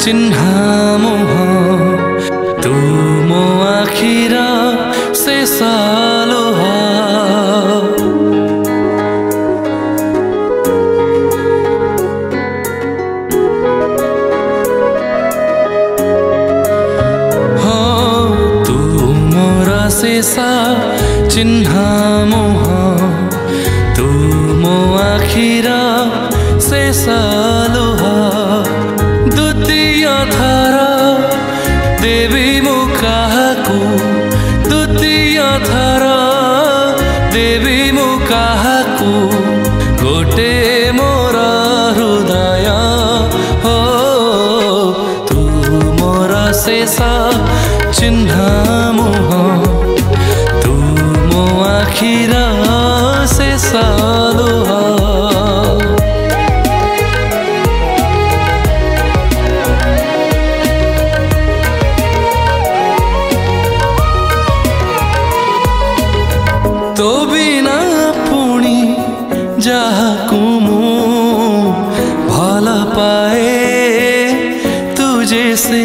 चिन्ह मोह तू मो आखिर शेष लोह तू मोर शेष चिन्ह मोह तू मो आखिर शेष लोह द्वितीय थर देवी मु काहाकू द्वितीय थर देवी मु काहाकू गोटे मोर हृदय हो तू मोर शेष चिन्ह मोह तू मो आखिर शेष लोह तो बिना पुणी जाहाकू मु भल पाए तुझे से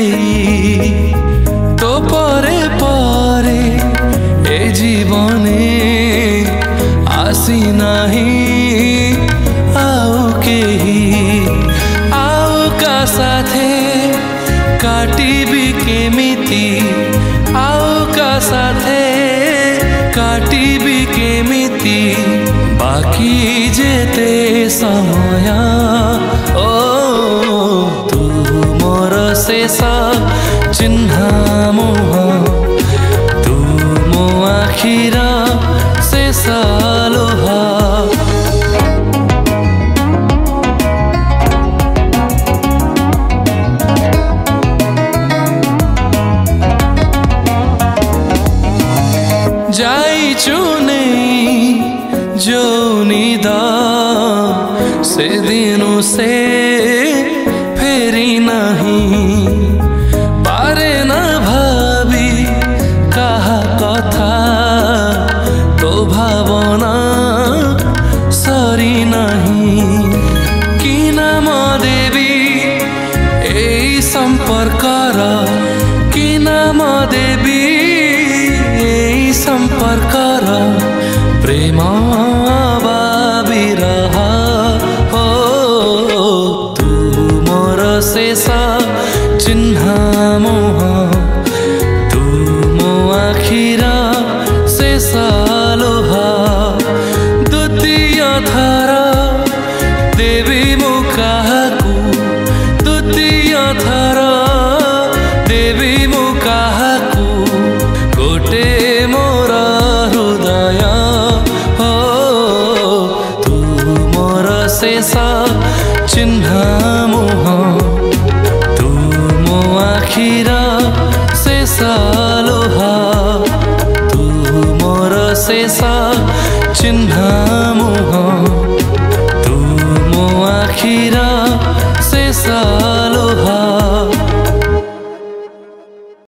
तो परे परे ए जीवने आसी नहीं आउ केही आउ का साथे काटिबी केमिति आउ का साथे काटिबी केमिति बाकी जेते समय ओ तू मोर शेष चिन्ह मोह तू मो आखिर शेष लोह जाइचु नहीं जो निद से दिनों से फेरी नहीं पारे न भाभी कहा कथा तो भावना सरी नहीं कि नाम देवी ए संपर्कर कि नाम देवी संपर्कर प्रेम विरह हो तू मोर शेष चिन्ह मोह तू मो आखिर शेष लोह द्वितीय थर देवी मु काहाकू द्वितीय थर देवी मु काहाकू गोटे मोर हृदय हो तू मोर शेष चिन्ह मोह तू मो आखिर शेष लोह तू मोर शेष चिन्ह मोह।